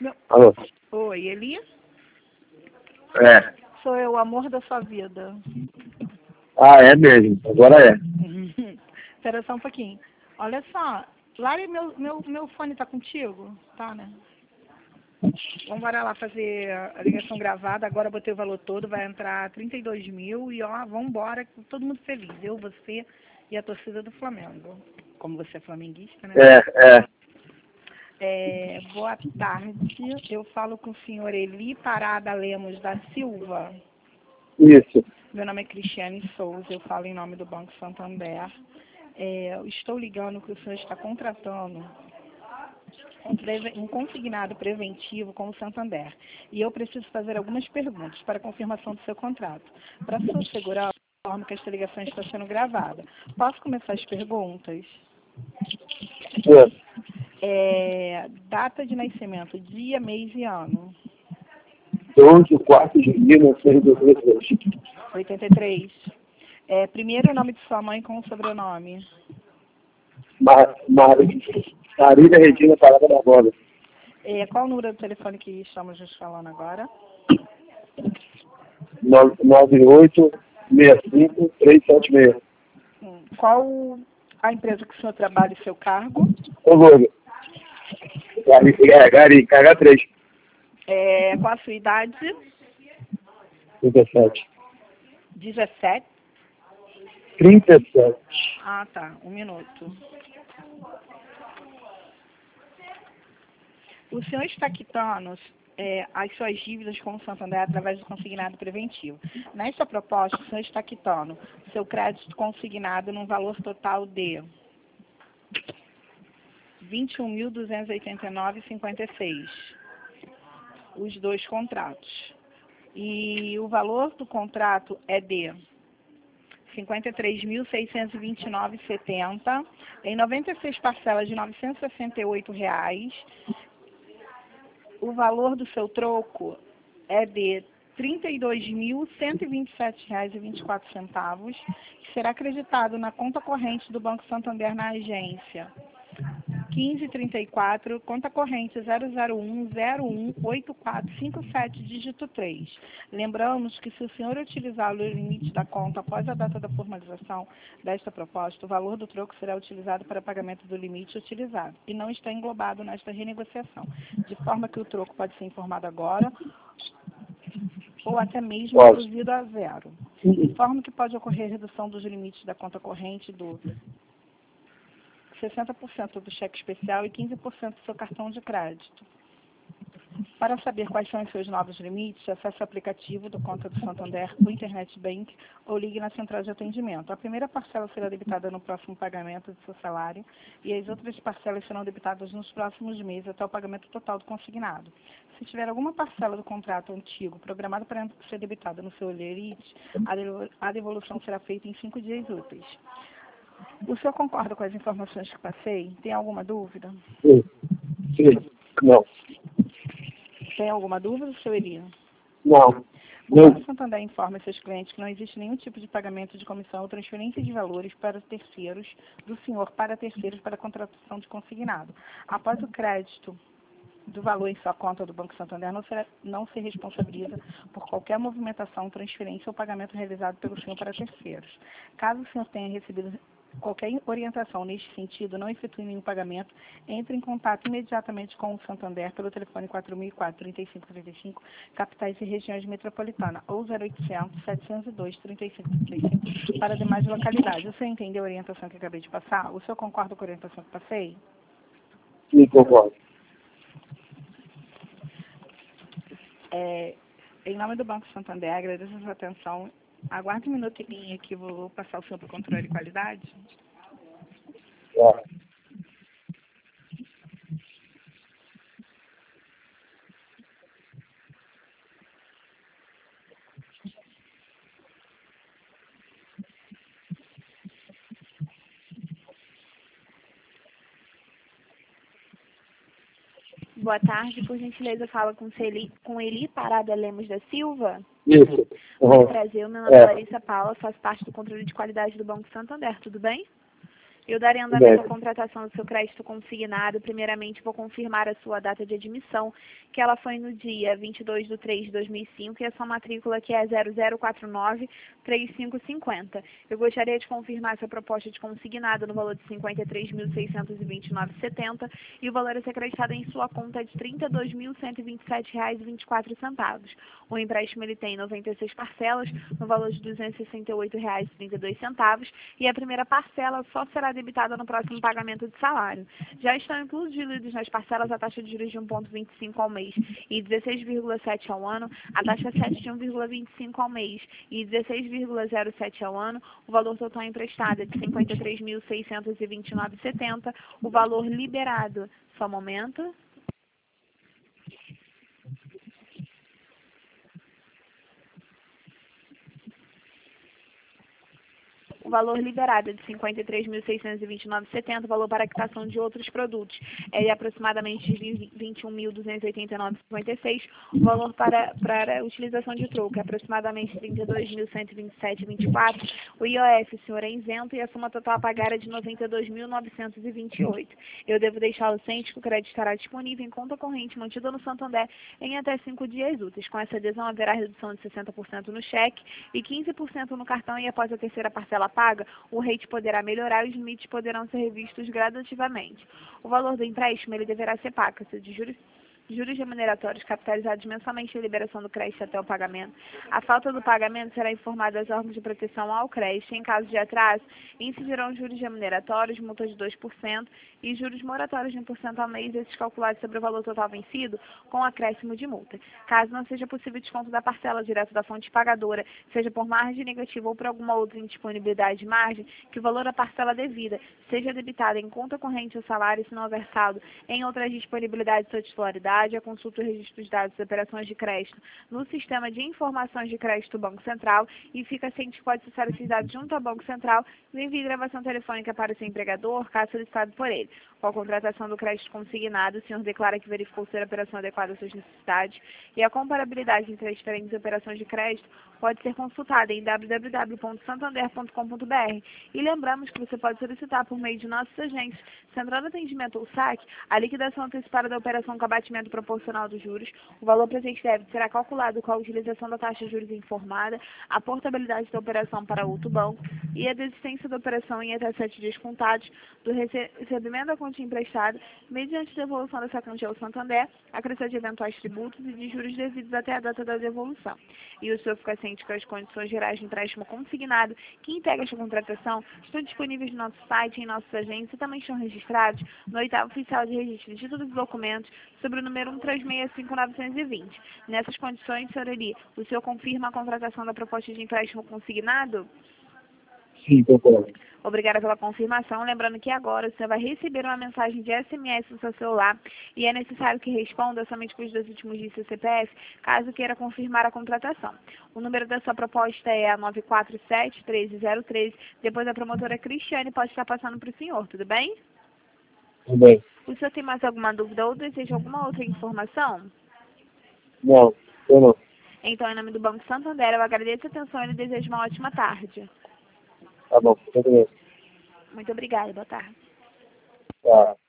Alô? Oi, Eli? É. Sou eu, o amor da sua vida. Ah, é mesmo. Agora é. Espera só um pouquinho. Olha só, Lari, meu fone tá contigo? Tá, né? Vamos lá fazer a ligação gravada. Agora eu botei o valor todo, vai entrar 32 mil e ó, vambora, todo mundo feliz. Eu, você e a torcida do Flamengo. Como você é flamenguista, né? Boa tarde, eu falo com o senhor Eli Parada Lemos da Silva. Isso. Meu nome é Cristiane Souza, eu falo em nome do Banco Santander. Eu estou ligando que o senhor está contratando um consignado preventivo com o Santander. E eu preciso fazer algumas perguntas para confirmação do seu contrato. Para sua segurança, informo que esta ligação está sendo gravada. Posso começar as perguntas? Data de nascimento, dia, mês e ano. 12/4/1983. 83. Primeiro nome de sua mãe com o sobrenome. Marília Regina Parada Barbosa. Qual o número do telefone que estamos nos falando agora? 9865-376. Qual a empresa que o senhor trabalha e seu cargo? Olório. Gari, KH3. Qual a sua idade? 37. 17? 37. Ah, tá. Um minuto. O senhor está quitando as suas dívidas com o Santander através do consignado preventivo. Nesta proposta, o senhor está quitando seu crédito consignado num valor total de R$ 21.289,56. Os dois contratos. E o valor do contrato é de R$ 53.629,70 em 96 parcelas de R$ 968. O valor do seu troco é de R$ 32.127,24, que será acreditado na conta corrente do Banco Santander na agência 1534, conta corrente 001018457, dígito 3. Lembramos que se o senhor utilizar o limite da conta após a data da formalização desta proposta, o valor do troco será utilizado para pagamento do limite utilizado e não está englobado nesta renegociação, de forma que o troco pode ser informado agora ou até mesmo reduzido a zero. Informo que pode ocorrer redução dos limites da conta corrente do 60% do cheque especial e 15% do seu cartão de crédito. Para saber quais são os seus novos limites, acesse o aplicativo do Conta do Santander, o Internet Bank ou ligue na central de atendimento. A primeira parcela será debitada no próximo pagamento do seu salário e as outras parcelas serão debitadas nos próximos meses até o pagamento total do consignado. Se tiver alguma parcela do contrato antigo programada para ser debitada no seu limite, a devolução será feita em 5 dias úteis. O senhor concorda com as informações que passei? Tem alguma dúvida? Sim. Não. Tem alguma dúvida, seu Eli? Não. O Banco Santander informa seus clientes que não existe nenhum tipo de pagamento de comissão ou transferência de valores para terceiros, do senhor para terceiros para a contratação de consignado. Após o crédito do valor em sua conta do Banco Santander, não se responsabiliza por qualquer movimentação, transferência ou pagamento realizado pelo senhor para terceiros. Caso o senhor tenha recebido qualquer orientação neste sentido, não efetue nenhum pagamento, entre em contato imediatamente com o Santander pelo telefone 4004-3535, capitais e regiões metropolitanas, ou 0800-702-3535 para demais localidades. O senhor entendeu a orientação que acabei de passar? O senhor concorda com a orientação que passei? Sim, concordo. Em nome do Banco Santander, agradeço a sua atenção. Aguarde um minuto em linha que vou passar o senhor para o controle de qualidade. Boa tarde, por gentileza, fala com Eli Parada Lemos da Silva. Isso. Muito prazer, meu nome é Larissa Paula, faço parte do controle de qualidade do Banco Santander, tudo bem? Eu darei andamento à contratação do seu crédito consignado. Primeiramente, vou confirmar a sua data de admissão, que ela foi no dia 22/3/2005, e a sua matrícula que é 0049-3550. Eu gostaria de confirmar sua proposta de consignado no valor de R$ 53.629,70 e o valor a ser acreditado em sua conta é de R$ 32.127,24. O empréstimo ele tem 96 parcelas, no valor de R$ 268,32, e a primeira parcela só será debitada no próximo pagamento de salário. Já estão incluídos nas parcelas a taxa de juros de 1,25 ao mês e 16,7 ao ano, a taxa 7 de 1,25 ao mês e 16,07 ao ano, o valor total emprestado é de R$ 53.629,70, o valor liberado, só um momento. O valor liberado é de R$ 53.629,70, o valor para quitação de outros produtos é de aproximadamente R$ 21.289,56, o valor para utilização de troco é aproximadamente R$ 32.127,24, o IOF, o senhor é isento, e a soma total a pagar é de R$ 92.928. Eu devo deixá-lo ciente que o crédito estará disponível em conta corrente mantida no Santander em até 5 dias úteis. Com essa adesão haverá redução de 60% no cheque e 15% no cartão, e após a terceira parcela paga, o rate poderá melhorar e os limites poderão ser revistos gradativamente. O valor do empréstimo ele deverá ser pago de juros remuneratórios capitalizados mensalmente em liberação do crédito até o pagamento. A falta do pagamento será informada aos órgãos de proteção ao crédito. Em caso de atraso, incidirão juros remuneratórios, multa de 2% e juros moratórios de 1% ao mês, esses calculados sobre o valor total vencido, com acréscimo de multa. Caso não seja possível desconto da parcela direto da fonte pagadora, seja por margem negativa ou por alguma outra indisponibilidade de margem, que o valor da parcela devida seja debitado em conta corrente ou salário, se não houver saldo em outras disponibilidades de sua titularidade, a consulta o registro dos dados de operações de crédito no sistema de informações de crédito do Banco Central, e fica ciente que pode acessar esses dados junto ao Banco Central e envie gravação telefônica para o seu empregador, caso solicitado por ele. Com a contratação do crédito consignado, o senhor declara que verificou ser a operação adequada às suas necessidades, e a comparabilidade entre as diferentes operações de crédito pode ser consultada em www.santander.com.br. E lembramos que você pode solicitar por meio de nossos agentes, Central de Atendimento ou SAC, a liquidação antecipada da operação com abatimento proporcional dos juros. O valor presente deve será calculado com a utilização da taxa de juros informada, a portabilidade da operação para outro banco e a desistência da operação em até 7 dias contados do recebimento da quantia emprestada, mediante devolução dessa quantia ao Santander, acrescente de eventuais tributos e de juros devidos até a data da devolução. E o senhor fica ciente que as condições gerais de empréstimo consignado que integram esta contratação estão disponíveis no nosso site e em nossos agentes, e também estão registrados no 8º Oficial de Registro de Títulos e Documentos sobre o número 1365920. Nessas condições, senhor Eli, o senhor confirma a contratação da proposta de empréstimo consignado? Sim, concordo. Obrigada pela confirmação. Lembrando que agora o senhor vai receber uma mensagem de SMS no seu celular, e é necessário que responda somente com os 2 últimos dígitos do seu CPF, caso queira confirmar a contratação. O número da sua proposta é a 947-13013. Depois a promotora Cristiane pode estar passando para o senhor, tudo bem? Tudo bem. O senhor tem mais alguma dúvida ou deseja alguma outra informação? Não, eu não. Então, em nome do Banco Santander, eu agradeço a atenção e lhe desejo uma ótima tarde. Tá bom, tudo bem. Muito obrigada, boa tarde. Tá.